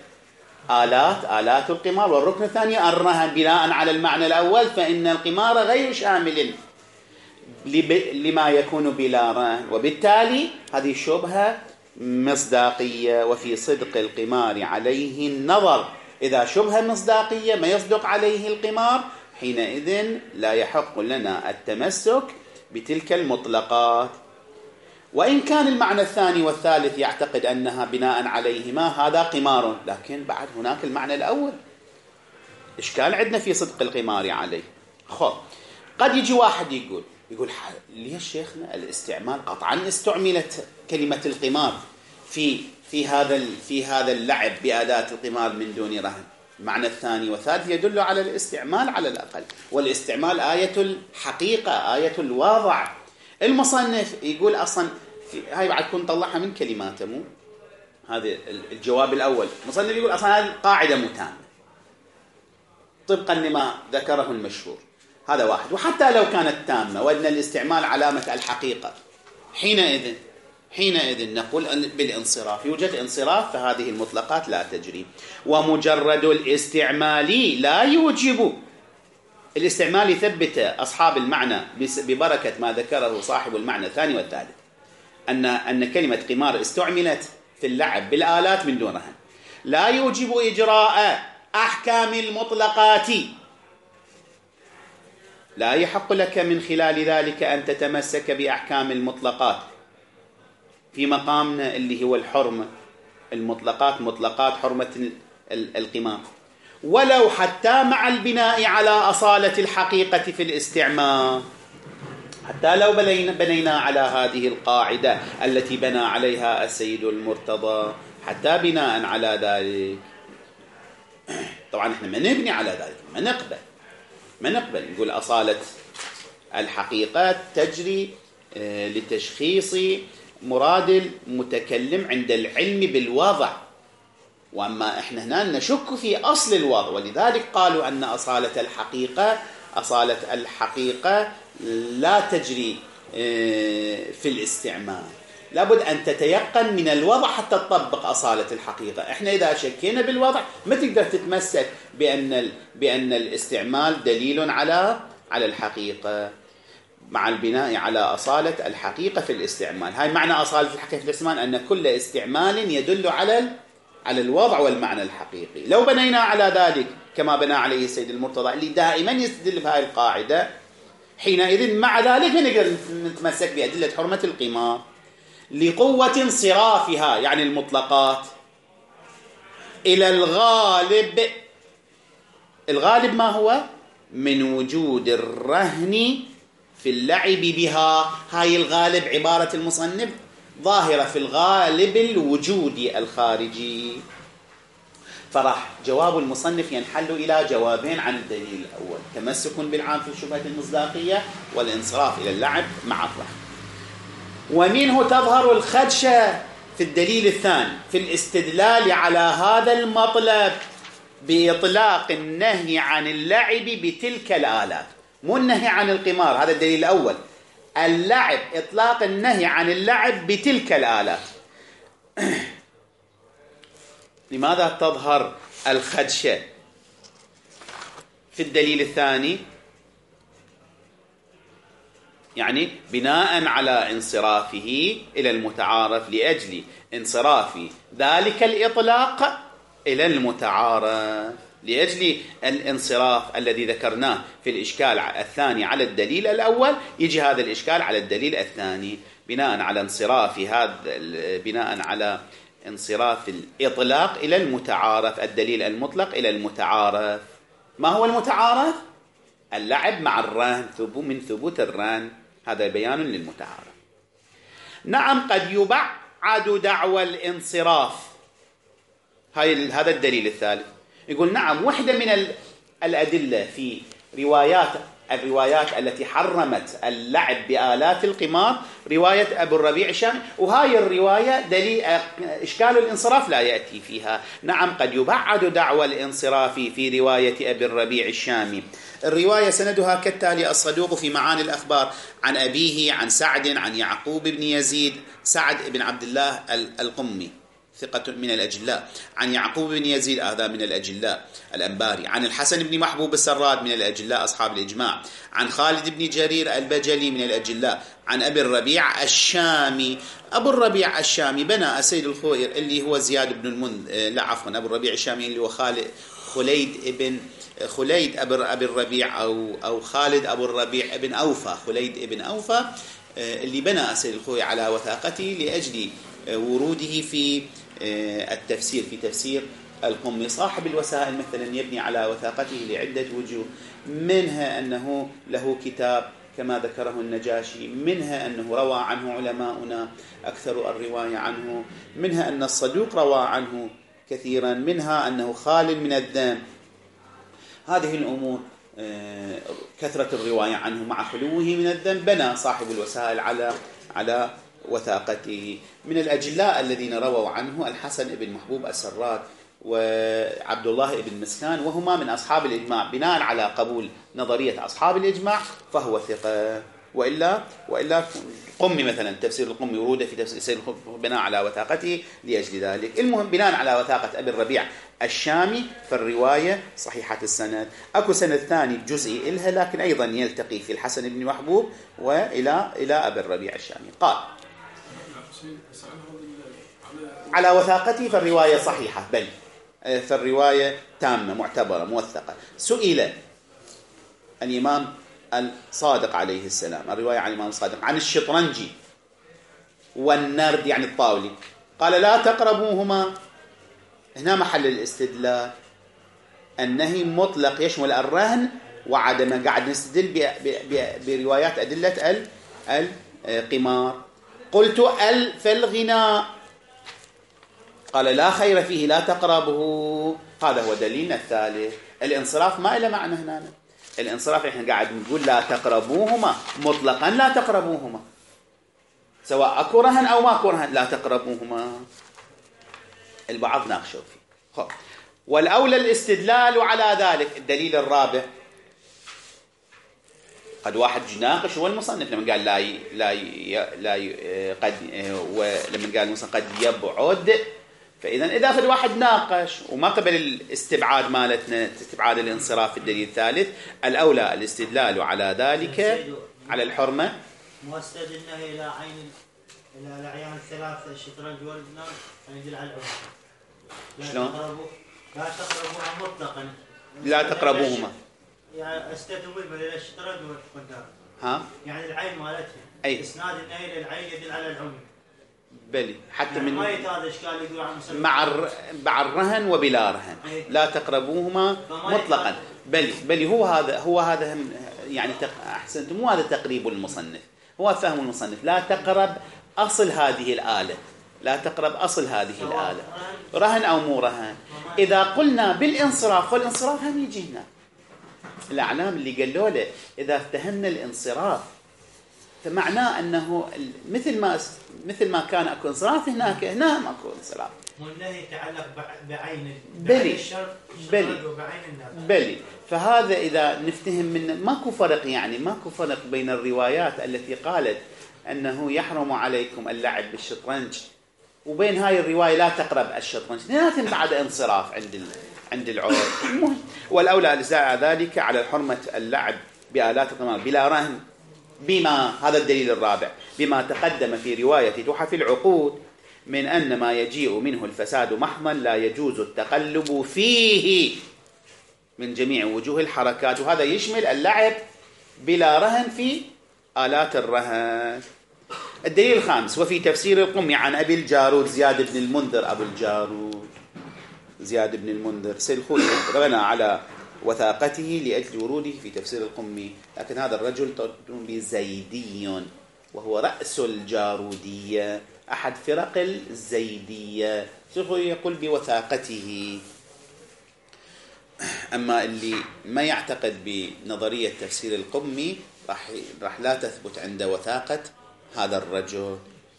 آلات القمار، والركن الثاني الرهن. بناء على المعنى الأول فإن القمار غير شامل لما يكون بلا رهن، وبالتالي هذه شبهة مصداقية. وفي صدق القمار عليه النظر، إذا شبهة مصداقية ما يصدق عليه القمار حينئذ لا يحق لنا التمسك بتلك المطلقات. وإن كان المعنى الثاني والثالث يعتقد أنها بناء عليهما هذا قمار، لكن بعد هناك المعنى الأول إشكال عندنا في صدق القمار عليه. قد يجي واحد يقول ليش شيخنا الاستعمال قطعا استعملت كلمة القمار في هذا اللعب بآلات القمار من دون رهن. المعنى الثاني والثالث يدل على الاستعمال على الأقل، والاستعمال آية الحقيقة آية الواضع. المصنف يقول أصلا هاي بعد كون طلعها من كلماته، مو هذا الجواب الأول. المصنف يقول أصلا هذه القاعدة متامة طبقا لما ذكره المشهور. هذا واحد. وحتى لو كانت تامة وأن الاستعمال علامة الحقيقة حينئذ نقول بالانصراف، يوجد انصراف، فهذه المطلقات لا تجري. ومجرد الاستعمال لا يوجب. الاستعمال يثبت أصحاب المعنى ببركة ما ذكره صاحب المعنى الثاني والثالث أن كلمة قمار استعملت في اللعب بالآلات من دون رهن، لا يوجب إجراء أحكام المطلقات. لا يحق لك من خلال ذلك أن تتمسك بأحكام المطلقات في مقامنا اللي هو الحرمة. المطلقات مطلقات حرمة القمار، ولو حتى مع البناء على أصالة الحقيقة في الاستعمال، حتى لو بنينا على هذه القاعدة التي بنى عليها السيد المرتضى، حتى بناء على ذلك طبعا احنا ما نبني على ذلك، ما نقبل نقول أصالة الحقيقة تجري لتشخيص مراد المتكلم عند العلم بالوضع. وأما إحنا هنا نشك في أصل الوضع، ولذلك قالوا أن أصالة الحقيقة لا تجري في الاستعمال. لابد أن تتيقن من الوضع حتى تطبق أصالة الحقيقة. إحنا إذا شكينا بالوضع ما تقدر تتمسك بأن الاستعمال دليل على الحقيقة. مع البناء على أصالة الحقيقة في الاستعمال. هاي معنى أصالة الحقيقة في الاستعمال، أن كل استعمال يدل على الوضع والمعنى الحقيقي. لو بنينا على ذلك كما بنى عليه السيد المرتضى اللي دائما يستدل بهاي القاعدة، حينئذ مع ذلك نقدر نتمسك بأدلة حرمة القمار لقوة انصرافها، يعني المطلقات، إلى الغالب. الغالب ما هو؟ من وجود الرهن في اللعب بها. هاي الغالب عبارة المصنف ظاهرة في الغالب الوجودي الخارجي. فراح جواب المصنف ينحل إلى جوابين عن الدليل الأول: تمسك بالعام في شبهة المصداقية، والانصراف إلى اللعب مع الرهن. ومنه تظهر الخدشة في الدليل الثاني في الاستدلال على هذا المطلب بإطلاق النهي عن اللعب بتلك الآلات، مو النهي عن القمار. هذا الدليل الأول، اللعب، إطلاق النهي عن اللعب بتلك الآلات. لماذا تظهر الخدشة في الدليل الثاني؟ يعني بناء على انصرافه إلى المتعارف، لأجل انصراف ذلك الإطلاق إلى المتعارف، لأجل الانصراف الذي ذكرناه في الإشكال الثاني على الدليل الأول، يجي هذا الإشكال على الدليل الثاني بناء على انصراف الإطلاق إلى المتعارف، الدليل المطلق إلى المتعارف. ما هو المتعارف؟ اللعب مع الرهن، من ثبوت الرهن، هذا بيان للمتعارف. نعم، قد يبعد دعوى الانصراف. هذا الدليل الثالث. يقول نعم، واحدة من الأدلة في الروايات التي حرمت اللعب بآلات القمار رواية أبو الربيع الشامي، وهاي الرواية دليل إشكال الانصراف لا يأتي فيها. نعم، قد يبعد دعوى الانصراف في رواية أبي الربيع الشامي. الرواية سندها كالتالي: الصدوق في معاني الأخبار عن أبيه عن سعد عن يعقوب بن يزيد، سعد بن عبد الله القمي ثقة من الأجلاء، عن يعقوب بن يزيد هذا من الأجلاء الأنباري، عن الحسن بن محبوب السراد من الأجلاء أصحاب الإجماع، عن خالد بن جرير البجلي من الأجلاء، عن أبي الربيع الشامي. أبو الربيع الشامي بنى السيد الخوئر اللي هو زياد بن أبو الربيع الشامي اللي هو خليد أبي الربيع أو خالد أبو الربيع ابن أوفى، خليد ابن أوفى، اللي بنى السيد الخوئي على وثاقته لأجل وروده في التفسير، في تفسير القمي. صاحب الوسائل مثلا يبني على وثاقته لعدة وجوه، منها أنه له كتاب كما ذكره النجاشي، منها أنه روى عنه علماؤنا أكثر الرواية عنه، منها أن الصدوق روى عنه كثيرا، منها أنه خال من الذنب. هذه الأمور كثرة الرواية عنه مع خلوه من الذنب بنى صاحب الوسائل على وثاقته. من الأجلاء الذين رووا عنه الحسن بن محبوب السراد وعبد الله بن مسكان، وهما من أصحاب الإجماع. بناء على قبول نظرية أصحاب الإجماع فهو ثقة، وإلا قمي مثلا تفسير القمي ورود في تفسير بناء على وثاقته لأجل ذلك. المهم بناء على وثاقة أبي الربيع الشامي فالرواية صحيحة السند. أكو سند ثاني جزئي إلها لكن أيضا يلتقي في الحسن بن محبوب وإلى أبي الربيع الشامي. قال على وثاقته فالرواية صحيحة، بل فالرواية تامة معتبرة موثقة. سئل الإمام الصادق عليه السلام، الرواية عن الإمام الصادق عن الشطرنجي والنرد يعني الطاولي، قال لا تقربوهما. هنا محل الاستدلال، النهي مطلق يشمل الرهن وعدمه. قاعد نستدل بروايات أدلة القمار. قلت فالغناء، قال لا خير فيه لا تقربه. هذا هو دليلنا الثالث. الانصراف ما إلى معنى هنا، الانصراف احنا قاعد نقول لا تقربوهما مطلقا، لا تقربوهما سواء اكو رهن او ما اكو رهن، لا تقربوهما. البعض ناقشوا فيه. والاولى الاستدلال على ذلك. الدليل الرابع، قد واحد يناقش هو المصنف لما قال لا قد، ولما قال المصنف قد يبعد، فإذا إذا فد واحد ناقش وما قبل الاستبعاد مالتنا، استبعاد الانصراف في الدليل الثالث، الأولى الاستدلال على ذلك. على الحرمة. مؤسد النهي إلى عين إلى الأعيان الثلاثة الشطرنج والبنان يدل على العموم. شلون؟ لا تقربوها مطلقا. لا تقربوهما. يعني استدعوا إلى الشطرنج والبنان. ها؟ يعني العين مالتها. أي. إسناد النهي للعين يدل على العموم. بلي حتى يعني من ما هذا إشكال يقول عن مسلم. مع الرهن وبلا رهن. أي. لا تقربوهما مطلقا. بلي هو هذا يعني أحسنت، مو هذا تقريب المصنف، هو فهم المصنف. لا تقرب أصل هذه الآلة، لا تقرب أصل هذه الآلة، رهن أو مو رهن. إذا قلنا بالانصراف، والانصراف هم يجي هنا. الأعلام اللي قالوا له إذا افتهمنا الانصراف فمعناه أنه مثل ما كان أكو انصراف هناك، هنا ماكو انصراف. والنهي يتعلق بعين الشر وبعين النفع. بلي. فهذا إذا نفتهم منه ماكو فرق، يعني ماكو فرق بين الروايات التي قالت أنه يحرم عليكم اللعب بالشطرنج وبين هاي الرواية لا تقرب الشطرنج. اثنيناتهم بعد انصراف عند العرف. والأولى لزاء ذلك على حرمة اللعب بآلات القمار بلا رهن، بما هذا الدليل الرابع، بما تقدم في رواية تحف العقود من أن ما يجيء منه الفساد محضا لا يجوز التقلب فيه من جميع وجوه الحركات. وهذا يشمل اللعب بلا رهن في آلات الرهن. الدليل الخامس، وفي تفسير القمي عن أبي الجارود زياد بن المنذر، أبو الجارود زياد بن المنذر سيلخوي رغنا على وثاقته لأجل وروده في تفسير القمي، لكن هذا الرجل تدرون بزيدي وهو رأس الجارودية، أحد فرق الزيدية. سيلخوي يقول بوثاقته. أما اللي ما يعتقد بنظرية تفسير القمي راح لا تثبت عنده وثاقة هذا الرجل.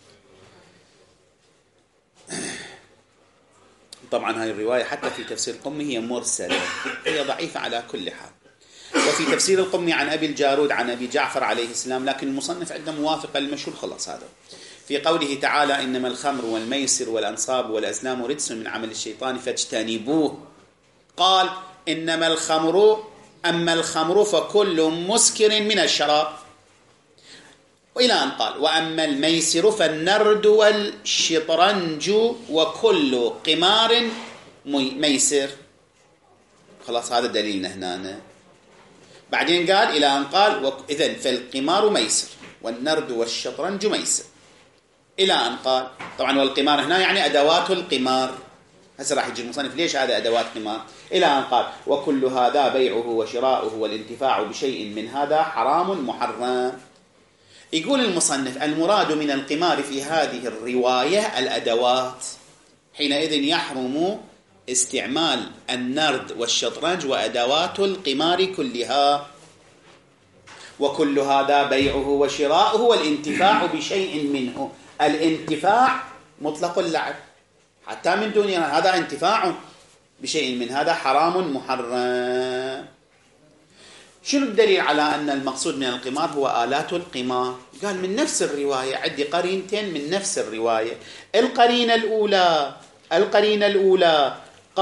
طبعا هذه الرواية حتى في تفسير القمي هي مرسلة، هي ضعيفة على كل حال. وفي تفسير القمي عن أبي الجارود عن أبي جعفر عليه السلام، لكن المصنف عنده موافقة للمشهور خلاص هذا، في قوله تعالى إنما الخمر والميسر والأنصاب والأزلام رجس من عمل الشيطان فاجتنبوه. قال إنما الخمر، أما الخمر فكل مسكر من الشراب، وإلى أن قال وأما الميسر فالنرد والشطرنج وكل قمار ميسر. خلاص هذا دليلنا هنا. بعدين قال إلى أن قال إذن فالقمار ميسر والنرد والشطرنج ميسر، إلى أن قال طبعا والقمار هنا يعني أدوات القمار. هسه راح يجي المصنف ليش هذا أدوات قمار. إلى أن قال وكل هذا بيعه وشراؤه والانتفاع بشيء من هذا حرام محرم. يقول المصنف المراد من القمار في هذه الرواية الأدوات، حينئذ يحرم استعمال النرد والشطرنج وأدوات القمار كلها. وكل هذا بيعه وشراؤه والانتفاع بشيء منه. الانتفاع مطلق اللعب حتى من دون هذا انتفاع بشيء من هذا حرام محرم. شنو الدليل على أن المقصود من القمار هو آلات القمار؟ قال من نفس الرواية، عندي قرينتين من نفس الرواية. القرينة الأولى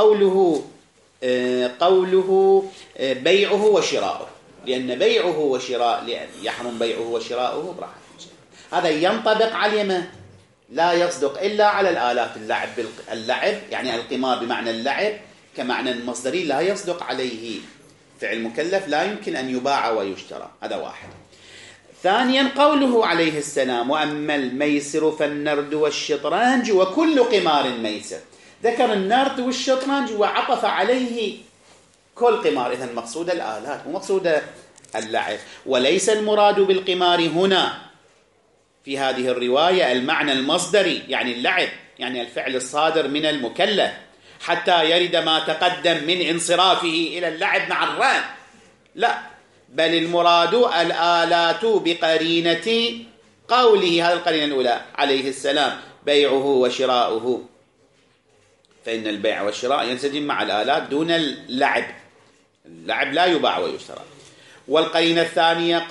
قوله بيعه وشراؤه، لأن بيعه وشراء يحرم بيعه وشراؤه براحة. هذا ينطبق على اليمن، لا يصدق إلا على الآلات اللعب يعني القمار بمعنى اللعب كمعنى المصدري لا يصدق عليه فعل مكلف، لا يمكن أن يباع ويشترى. هذا واحد. ثانيا قوله عليه السلام وأما الميسر فالنرد والشطرنج وكل قمار ميسر، ذكر النرد والشطرنج وعطف عليه كل قمار. إذن مقصود الآلات ومقصود اللعب، وليس المراد بالقمار هنا في هذه الرواية المعنى المصدري يعني اللعب، يعني الفعل الصادر من المكلف، حتى يرد ما تقدم من انصرافه إلى اللعب مع الرهن. لا، بل المراد الآلات بقرينة قوله، هذه القرينة الأولى عليه السلام بيعه وشراؤه، فإن البيع والشراء ينسجم مع الآلات دون اللعب، اللعب لا يباع ويشترى. والقرينة الثانية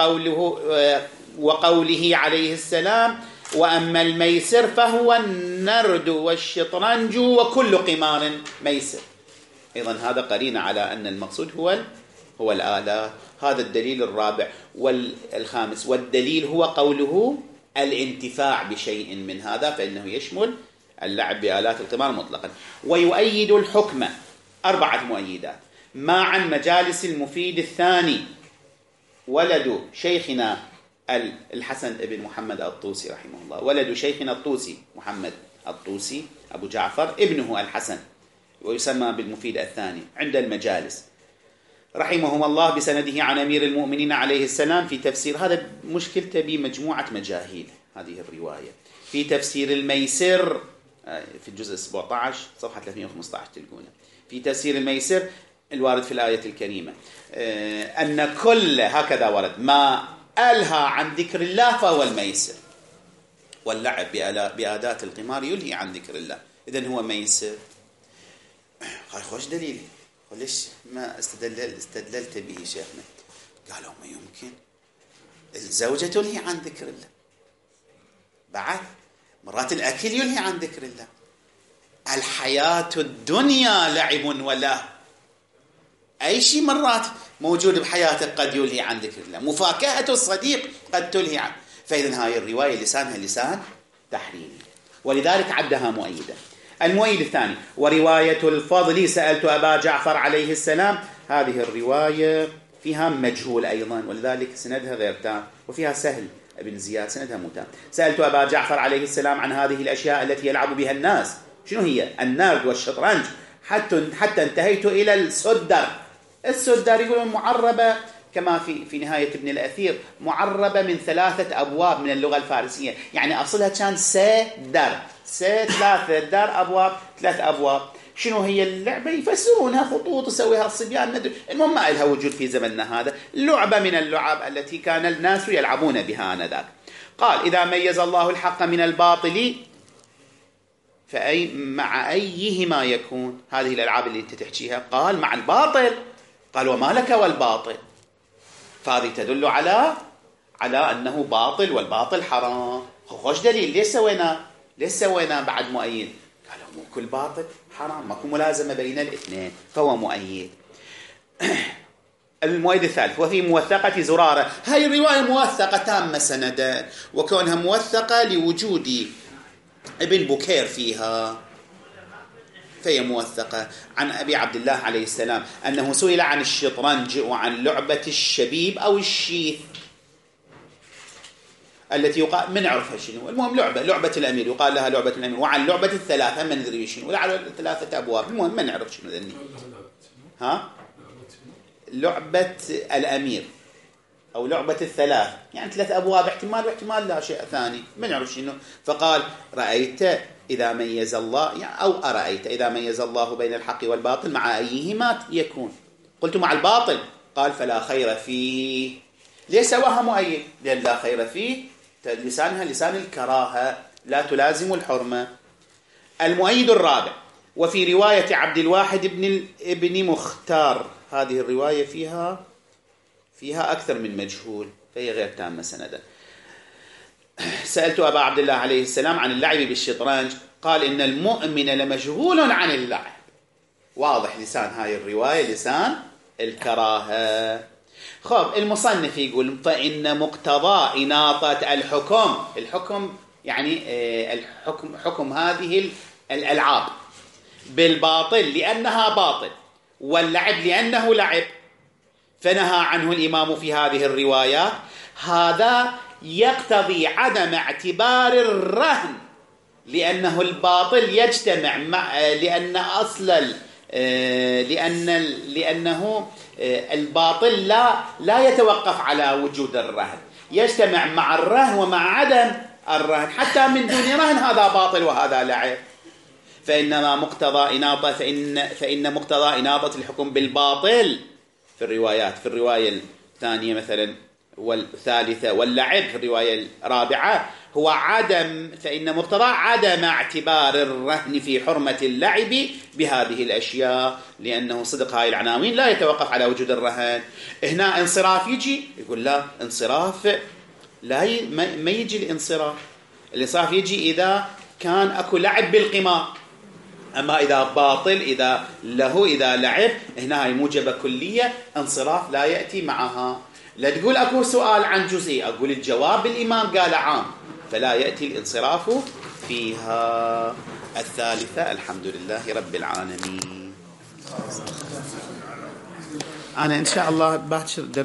وقوله عليه السلام وأما الميسر فهو النرد والشطرنج وكل قمار ميسر. أيضا هذا قرينة على أن المقصود هو هو الآلات. هذا الدليل الرابع. والخامس، والدليل هو قوله الانتفاع بشيء من هذا، فإنه يشمل اللعب بآلات القمار مطلقا. ويؤيد الحكم 4 مؤيدات: ما عن مجالس المفيد الثاني ولد شيخنا الحسن بن محمد الطوسي رحمه الله، ولد شيخنا الطوسي محمد الطوسي أبو جعفر ابنه الحسن، ويسمى بالمفيد الثاني عند المجالس رحمهم الله، بسنده عن أمير المؤمنين عليه السلام في تفسير. هذا مشكلته بمجموعة مجاهيل هذه الرواية. في تفسير الميسر في الجزء 17 صفحة 315 تلقونه. في تفسير الميسر الوارد في الآية الكريمة أن كل هكذا ورد ما ألهى عن ذكر الله فهو الميسر، واللعب بآلات القمار يلهي عن ذكر الله، إذن هو ميسر. قال خوش دليل، وليش ما استدللت به شيخنا؟ قالوا ما يمكن، الزوجة تلهي عن ذكر الله، بعد مرات الأكل يلهي عن ذكر الله، الحياة الدنيا لعب وله، أي شيء مرات موجود بحياتك قد يلهي عن ذكر الله، مفاكهة الصديق قد تلهي عنه. فإذن هاي الرواية لسانها لسان تحريمي، ولذلك عدها مؤيدا. المؤيد الثاني: ورواية الفضل سألت أبا جعفر عليه السلام. هذه الرواية فيها مجهول أيضا، ولذلك سندها غير تام، وفيها سهل ابن زياد سندها متام. سألت أبا جعفر عليه السلام عن هذه الأشياء التي يلعب بها الناس، شنو هي؟ النرد والشطرنج، حتى انتهيت إلى السدر. السدر يقولون معربة كما في نهاية ابن الأثير، معربة من 3 أبواب من اللغة الفارسية، يعني أصلها كان سدر، 3 در أبواب، 3 أبواب. شنو هي اللعبة؟ يفسرونها خطوط يسويها الصبيان، ندري، المهم ما لها وجود في زمننا هذا، لعبة من اللعب التي كان الناس يلعبون بها آنذاك. قال: إذا ميز الله الحق من الباطل مع أيهما يكون؟ هذه الألعاب اللي أنت تحكيها، قال مع الباطل. قال: وما لك والباطل؟ فهذه تدل على أنه باطل، والباطل حرام. خوش دليل، ليش سوينا بعد مؤيد؟ قالوا مو كل باطل حرام، ماكو ملازمة بين الاثنين، فهو مؤيد. المؤيد الثالث: وفي موثقة زرارة. هاي الرواية موثقة تامة سندا، وكونها موثقة لوجود ابن بكير فيها، فهي موثقة عن أبي عبد الله عليه السلام أنه سئل عن الشطرنج وعن لعبة الشبيب أو الشيث التي يقال من عرفها شنو، المهم لعبة الأمير، يقال لها لعبة الأمير، وعن لعبة الثلاثة من ندري شنو، وعن 3 أبواب، المهم ما نعرف شنو ذني. لعبة الأمير أو لعبة الثلاث، يعني 3 أبواب، احتمال واحتمال لا شيء ثاني، ما نعرف شنو. فقال: رأيت إذا ميز الله، يعني أو أرأيت إذا ميز الله بين الحق والباطل مع أيهما يكون؟ قلت مع الباطل. قال: فلا خير فيه. ليش سواها مؤيد؟ لأن لا خير فيه لسانها لسان الكراهة، لا تلازم الحرمة. المؤيد الرابع: وفي رواية عبد الواحد ابن مختار. هذه الرواية فيها أكثر من مجهول، فهي غير تامة سندا. سألت أبا عبد الله عليه السلام عن اللعب بالشطرنج. قال: إن المؤمن لمشغول عن اللعب. واضح لسان هاي الرواية لسان الكراهة. خب المصنف يقول: فإن مقتضى إناطة الحكم يعني حكم هذه الألعاب بالباطل لأنها باطل، واللعب لأنه لعب، فنهى عنه الإمام في هذه الروايات. هذا يقتضي عدم اعتبار الرهن، لأنه الباطل يجتمع مع لأنه الباطل لا يتوقف على وجود الرهن، يجتمع مع الرهن ومع عدم الرهن، حتى من دون رهن هذا باطل وهذا لعب. فإن مقتضى إناطة الحكم بالباطل في الروايات، في الرواية الثانية مثلا والثالثة واللعب في الرواية الرابعة هو فإن مقتضى عدم اعتبار الرهن في حرمة اللعب بهذه الأشياء، لأنه صدق هاي العناوين لا يتوقف على وجود الرهن. هنا انصراف يجي، يقول لا، انصراف ما يجي الانصراف يجي إذا كان أكو لعب بالقمار. أما إذا باطل، إذا له، إذا لعب، هنا هاي موجبة كلية، انصراف لا يأتي معها. لا تقول أكو سؤال عن جزئي، أقول الجواب الإمام قال عام، فلا يأتي الانصراف فيها. الثالثة الحمد لله رب العالمين. أنا إن شاء الله باكر